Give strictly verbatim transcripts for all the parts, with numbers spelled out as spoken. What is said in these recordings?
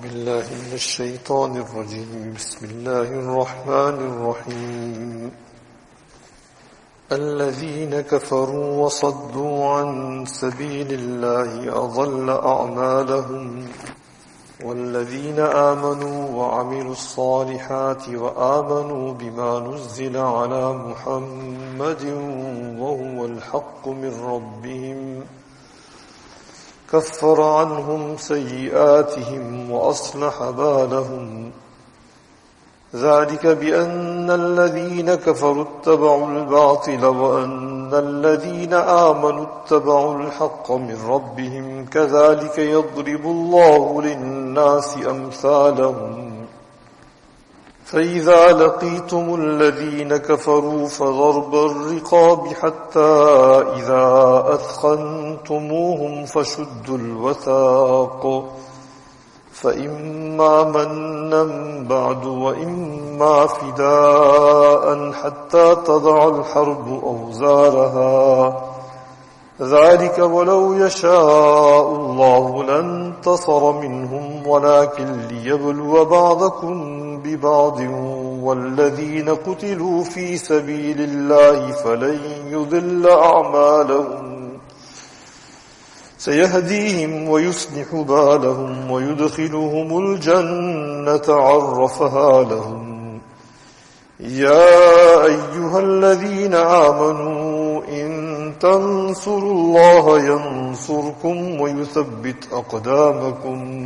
بالله من الشيطان الرجيم بسم الله الرحمن الرحيم الذين كفروا وصدوا عن سبيل الله أضل أعمالهم والذين آمنوا وعملوا الصالحات وآمنوا بما نزل على محمد وهو الحق من ربهم كفر عنهم سيئاتهم وأصلح بالهم ذلك بأن الذين كفروا اتبعوا الباطل وأن الذين آمنوا اتبعوا الحق من ربهم كذلك يضرب الله للناس أمثالهم فإذا لقيتم الذين كفروا فضرب الرقاب حتى إذا أثخنتموهم فشدوا الوثاق فإما منا بعد وإما فداء حتى تضع الحرب أوزارها ذلك ولو يشاء الله لانتصر منهم ولكن ليبلو بعضكم ببعض والذين قتلوا في سبيل الله فلن يضل أعمالهم سيهديهم ويصلح بالهم ويدخلهم الجنة عرفها لهم يا أيها الذين آمنوا إن تنصروا الله ينصركم ويثبت أقدامكم.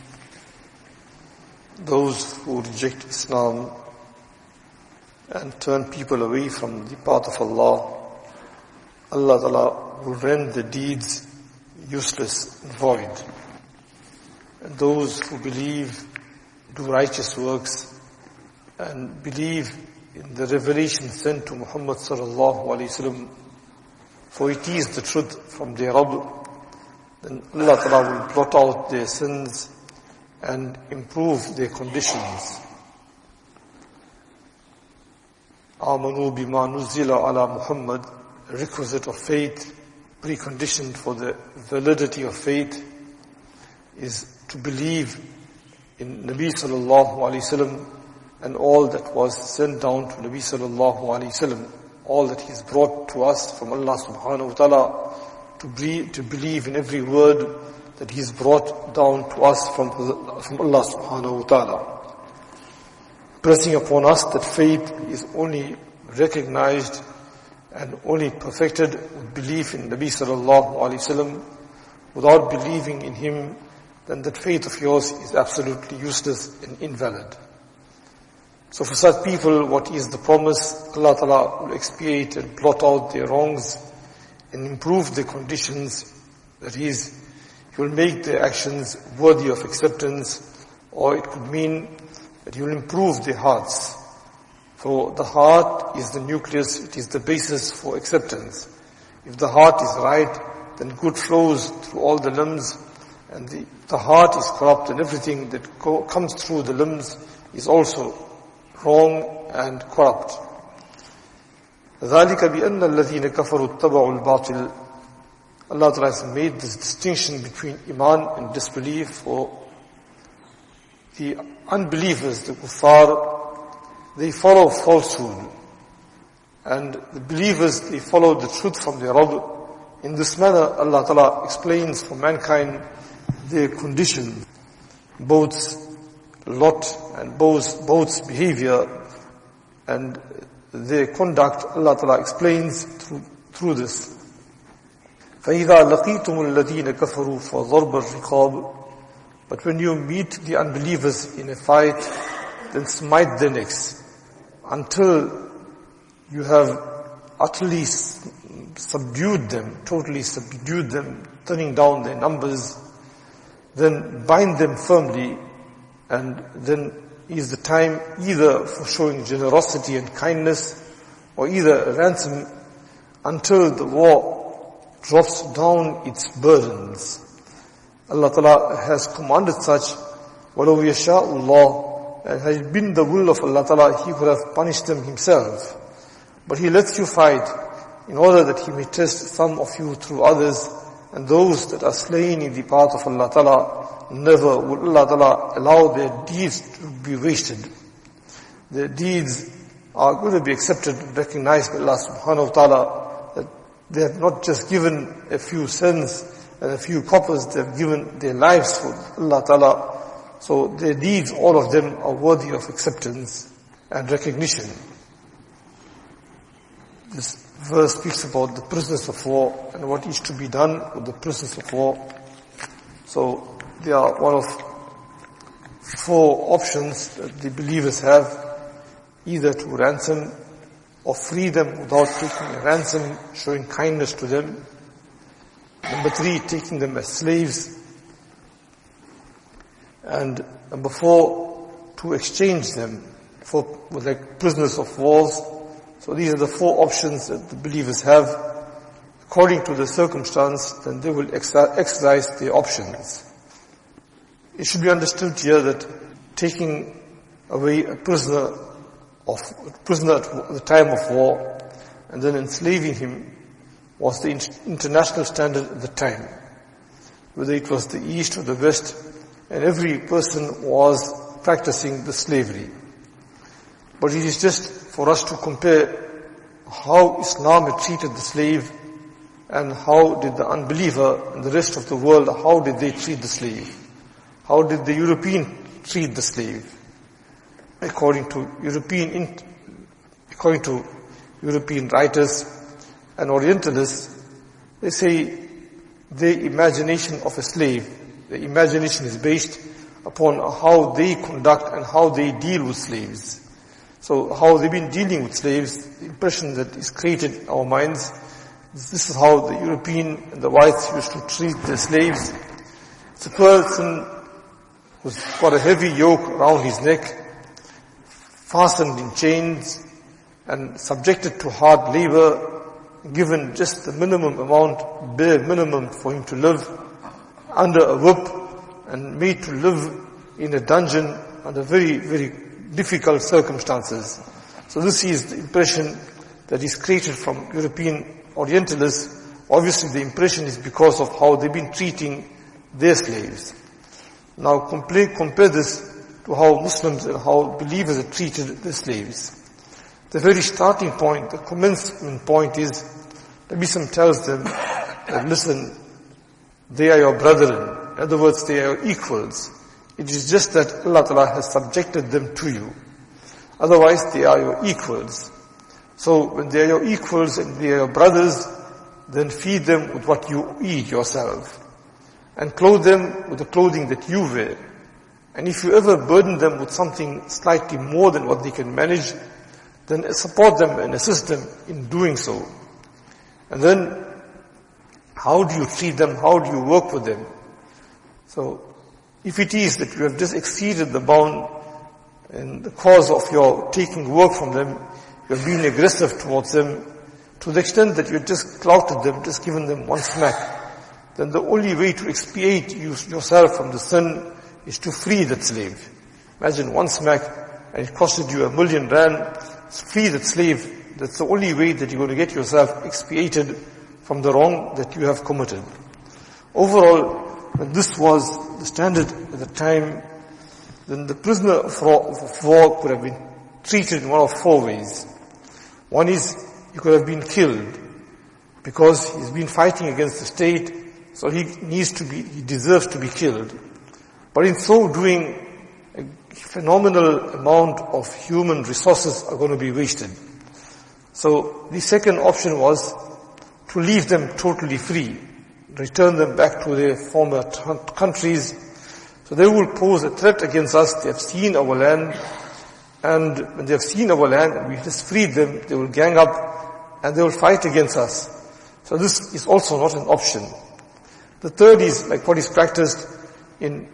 Those who reject Islam and turn people away from the path of Allah, Allah Ta'ala will render the deeds useless and void. And those who believe, do righteous works, and believe in the revelation sent to Muhammad sallallahu alayhi wasallam, for it is the truth from their Rabb, then Allah Ta'ala will blot out their sins and improve their conditions. Amanu bima nuzila ala Muhammad, a requisite of faith, preconditioned for the validity of faith, is to believe in Nabi sallallahu alayhi wasallam and all that was sent down to Nabi sallallahu alayhi wasallam, all that He's brought to us from Allah subhanahu wa ta'ala, to believe, to believe in every word that He's brought down to us from, from Allah subhanahu wa ta'ala. Pressing upon us that faith is only recognized and only perfected with belief in Nabi sallallahu alayhi wasallam. Without believing in him, then that faith of yours is absolutely useless and invalid. So for such people, what is the promise? Allah Ta'ala will expiate and blot out their wrongs and improve their conditions. That is, He will make their actions worthy of acceptance, or it could mean that He will improve their hearts. For the heart is the nucleus, it is the basis for acceptance. If the heart is right, then good flows through all the limbs, and the, the heart is corrupt, and everything that co- comes through the limbs is also wrong and corrupt. ذَلِكَ بِأَنَّ الَّذِينَ كَفَرُوا اتَّبَعُوا الْبَاطِلِ. Allah Ta'ala has made this distinction between iman and disbelief. For the unbelievers, the kuffar, they follow falsehood, and the believers, they follow the truth from their Rabb. In this manner, Allah Ta'ala explains for mankind their condition, both lot and both, both behavior and their conduct. Allah Ta'ala explains through, through this. فَإِذَا لَقِيتُمُ الَّذِينَ كَفَرُوا فَضَرْبَ الرِّقَابِ. But when you meet the unbelievers in a fight, then smite their necks until you have utterly subdued them, totally subdued them, turning down their numbers. Then bind them firmly, and then is the time either for showing generosity and kindness, or either a ransom, until the war drops down its burdens. Allah Ta'ala has commanded such, وَلَوْ يَشَاءُ اللَّهُ, and had it been the will of Allah Ta'ala, He could have punished them Himself. But He lets you fight in order that He may test some of you through others, and those that are slain in the path of Allah Ta'ala, never will Allah Ta'ala allow their deeds to be wasted. Their deeds are going to be accepted and recognized by Allah Subhanahu wa Ta'ala, that they have not just given a few cents and a few coppers, they have given their lives for Allah Ta'ala. So their deeds, all of them, are worthy of acceptance and recognition. This verse speaks about the prisoners of war and what is to be done with the prisoners of war. So they are one of four options that the believers have, either to ransom or free them without taking a ransom, showing kindness to them. Number three, taking them as slaves. And number four, to exchange them for like prisoners of wars. So these are the four options that the believers have. According to the circumstance, then they will exercise their options. It should be understood here that taking away a prisoner of a prisoner at the time of war and then enslaving him was the international standard at the time. Whether it was the East or the West, and every person was practicing the slavery. But it is just for us to compare how Islam had treated the slave and how did the unbeliever and the rest of the world, how did they treat the slave? How did the European treat the slave? According to European, according to European writers and Orientalists, they say their imagination of a slave, the imagination is based upon how they conduct and how they deal with slaves. So how they've been dealing with slaves, the impression that is created in our minds, this is how the European and the whites used to treat their slaves. It's a person who's got a heavy yoke around his neck, fastened in chains, and subjected to hard labor, given just the minimum amount, bare minimum for him to live, under a whip, and made to live in a dungeon under very, very difficult circumstances. So this is the impression that is created from European Orientalists. Obviously the impression is because of how they've been treating their slaves. Now compare, compare this to how Muslims and how believers are treated their slaves. The very starting point, the commencement point is, Nabi Sallallahu tells them that listen, they are your brethren. In other words, they are your equals. It is just that Allah Ta'ala has subjected them to you. Otherwise, they are your equals. So when they are your equals and they are your brothers, then feed them with what you eat yourself. And clothe them with the clothing that you wear. And if you ever burden them with something slightly more than what they can manage, then support them and assist them in doing so. And then, how do you treat them? How do you work with them? So, if it is that you have just exceeded the bound in the cause of your taking work from them, you have been aggressive towards them, to the extent that you just clouted them, just given them one smack, then the only way to expiate you, yourself from the sin is to free that slave. Imagine one smack and it costed you a million rand, free that slave. That's the only way that you're going to get yourself expiated from the wrong that you have committed. Overall, when this was the standard at the time, then the prisoner of war could have been treated in one of four ways. One is, he could have been killed because he's been fighting against the state, so he needs to be, he deserves to be killed. But in so doing, a phenomenal amount of human resources are going to be wasted. So the second option was to leave them totally free, return them back to their former t- countries. So they will pose a threat against us. They have seen our land, and when they have seen our land and we just freed them, they will gang up and they will fight against us. So this is also not an option. The third is like what is practiced in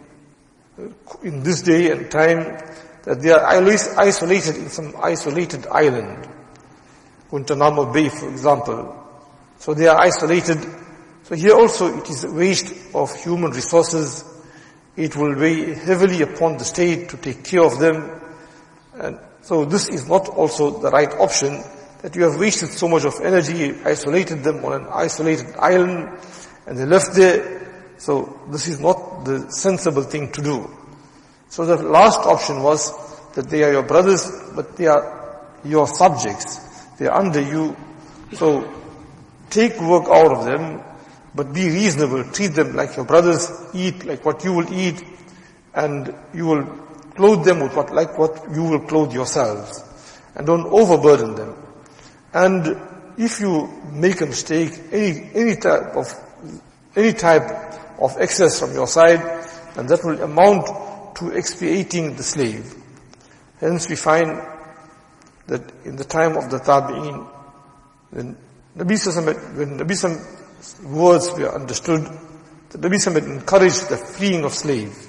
in this day and time, that they are isolated in some isolated island, Guantanamo Bay, for example. So they are isolated. So here also it is a waste of human resources. It will weigh heavily upon the state to take care of them. And so this is not also the right option, that you have wasted so much of energy, isolated them on an isolated island, and they left there. So this is not the sensible thing to do. So the last option was that they are your brothers, but they are your subjects. They are under you. So take work out of them, but be reasonable. Treat them like your brothers. Eat like what you will eat, and you will clothe them with what, like what you will clothe yourselves. And don't overburden them. And if you make a mistake, any, any type of, any type of excess from your side, and that will amount to expiating the slave. Hence we find that in the time of the Tabi'een, when Nabi Sallallahu when Nabi Sallallahu words were understood, the Nabi Sallallahu encouraged the freeing of slaves.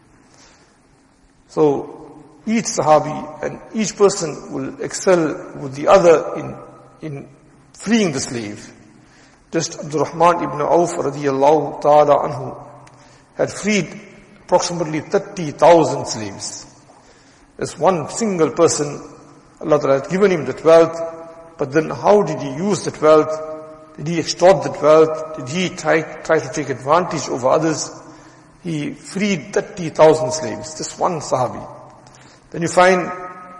So each Sahabi and each person will excel with the other in, in freeing the slave. Just Abdul Rahman ibn Auf radiyallahu ta'ala anhu had freed approximately thirty thousand slaves. As one single person, Allah Ta'ala had given him that wealth, but then how did he use that wealth? Did he extort that wealth? Did he try, try to take advantage over others? He freed thirty thousand slaves, just one Sahabi. Then you find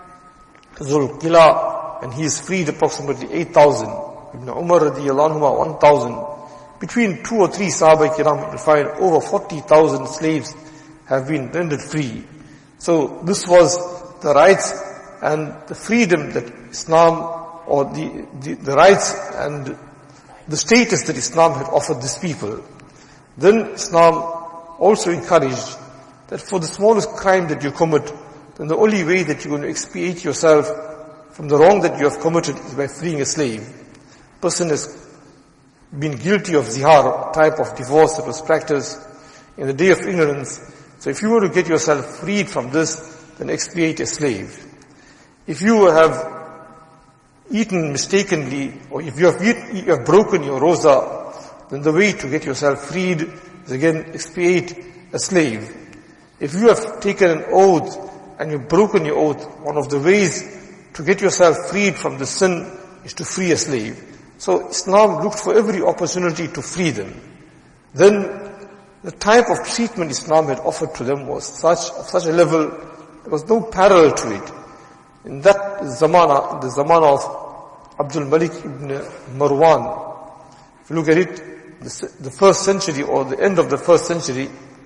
Zul Qila, and he has freed approximately eight thousand. Ibn Umar radiyallahu anhu, one thousand. Between two or three Sahaba Kiram, you find over forty thousand slaves have been rendered free. So this was the rights and the freedom that Islam, or the, the, the rights and the status that Islam had offered these people. Then Islam also encouraged that for the smallest crime that you commit, then the only way that you're going to expiate yourself from the wrong that you have committed is by freeing a slave. Person has been guilty of zihar, type of divorce that was practiced in the day of ignorance. So if you were to get yourself freed from this, then expiate a slave. If you have eaten mistakenly, or if you have, eat, you have broken your roza, then the way to get yourself freed is again expiate a slave. If you have taken an oath and you've broken your oath, one of the ways to get yourself freed from the sin is to free a slave. So Islam looked for every opportunity to free them. Then the type of treatment Islam had offered to them was such, of such a level, there was no parallel to it. In that zamana, in the zamana of Abdul Malik ibn Marwan, if you look at it, the, the first century or the end of the first century,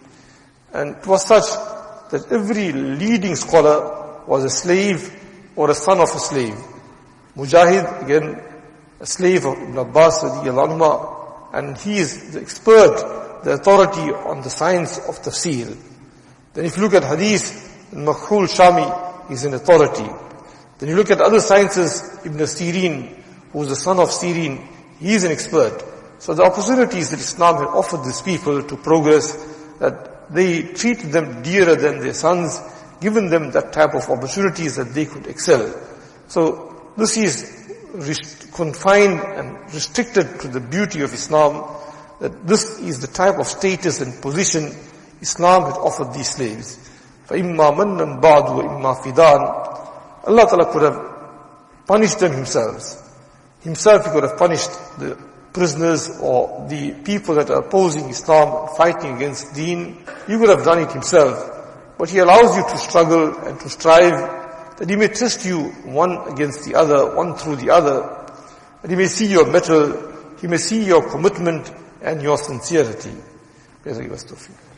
and it was such that every leading scholar was a slave or a son of a slave. Mujahid, again, a slave of Ibn Abbas radiyallahu anhu, and he is the expert, the authority on the science of tafsir. Then if you look at hadith, Makhul Shami is an authority. Then you look at other sciences, Ibn Sirin, who is the son of Sirin, he is an expert. So the opportunities that Islam had offered these people to progress, that they treated them dearer than their sons, given them that type of opportunities that they could excel. So this is confined and restricted to the beauty of Islam, that this is the type of status and position Islam had offered these slaves. فَإِمَّا مَنًّا بَعْدُ وَإِمَّا فِدَانٍ. Allah Ta'ala could have punished them himself. Himself he could have punished the prisoners or the people that are opposing Islam, fighting against Deen. He could have done it himself. But he allows you to struggle and to strive, that he may test you one against the other, one through the other. That he may see your mettle, he may see your commitment and your sincerity. May Allah give us tawfiq.